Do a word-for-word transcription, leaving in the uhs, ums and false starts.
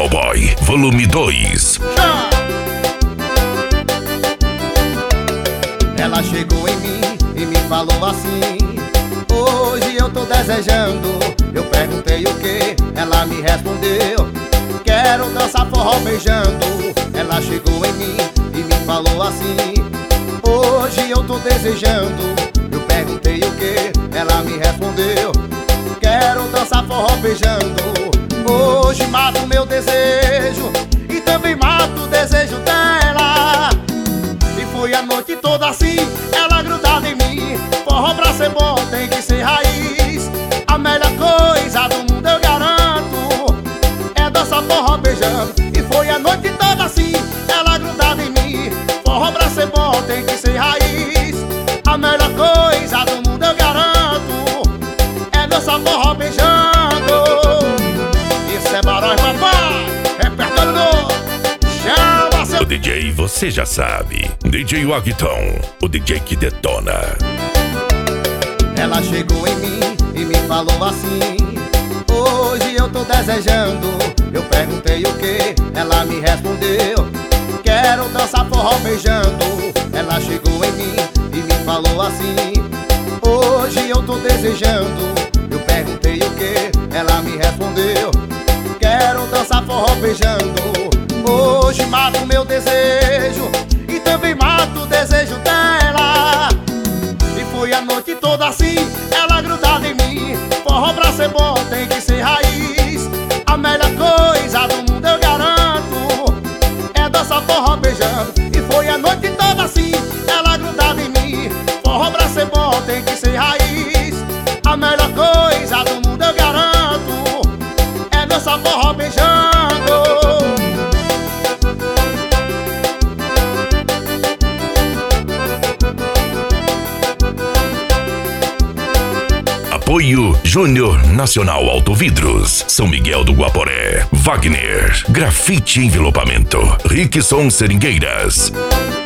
Cowboy, volume dois. Ela chegou em mim e me falou assim: hoje eu tô desejando. Eu perguntei o que, ela me respondeu: quero dançar forró beijando. Ela chegou em mim e me falou assim: hoje eu tô desejando. Eu perguntei o que, ela me respondeu: quero dançar forró beijando. Hoje mato meu desejo e também mato o desejo dela. E foi a noite toda assim, ela grudada em mim. Forró pra ser bom tem que ser raiz. A melhor coisa do mundo eu garanto é dançar forró beijando. E foi a noite toda assim, ela grudada em mim. Forró pra ser bom tem que ser raiz. A melhor coisa do mundo eu garanto é dançar forró beijando. Isso é Barões, papai, repertório novo. Chama seu... O D J você já sabe, D J Wagton, o D J que detona. Ela chegou em mim e me falou assim: hoje eu tô desejando. Eu perguntei o que, ela me respondeu: quero dançar forró beijando. Ela chegou em mim e me falou assim: hoje eu tô desejando. Eu perguntei o que, ela me respondeu: quero dançar forró beijando. Hoje mato meu desejo e também mato o desejo dela. E foi a noite toda assim, ela grudada em mim. Forró pra ser bom tem que ser raiz. A melhor coisa do mundo eu garanto é dançar forró beijando. E foi a noite toda assim, ela grudada em mim. Forró pra ser bom tem que ser raiz. A melhor coisa do mundo eu garanto é dançar forró beijando. Apoio Júnior Nacional Autovidros, São Miguel do Guaporé, Wagner, Grafite Envelopamento, Rickson Seringueiras.